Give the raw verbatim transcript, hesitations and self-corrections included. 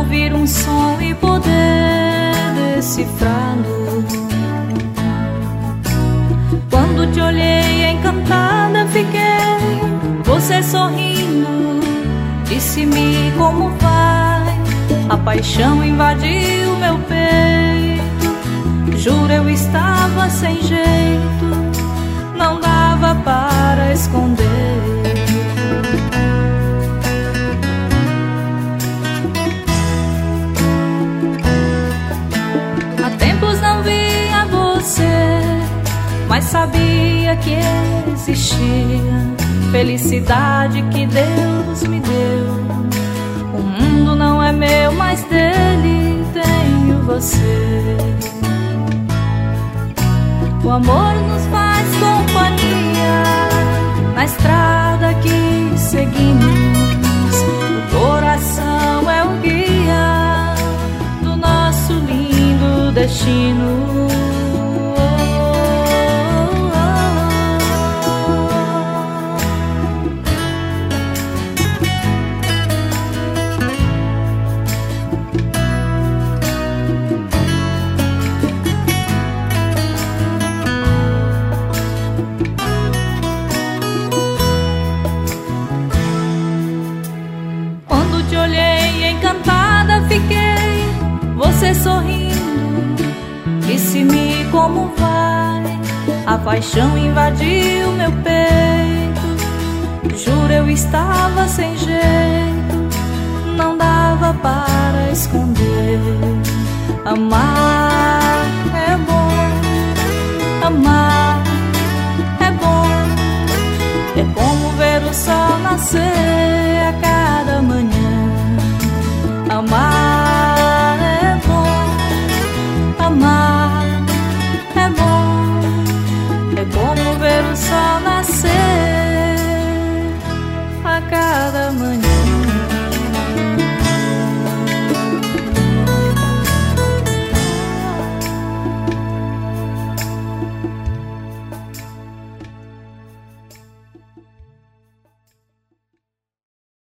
ouvir um som e poder decifrá-lo. Quando te olhei encantada fiquei, você sorrindo disse-me como vai. A paixão invadiu meu peito, juro eu estava sem jeito, não dava para esconder. Há tempos não via você, mas sabia que existia felicidade que Deus me deu. O mundo não é meu, mas dele tenho você. O amor nos faz companhia na estrada que seguimos. O coração é o guia do nosso lindo destino. Fiquei, você sorrindo, disse-me como vai. A paixão invadiu meu peito, juro eu estava sem jeito, não dava para esconder. Amar é bom, amar é bom, é como ver o sol nascer.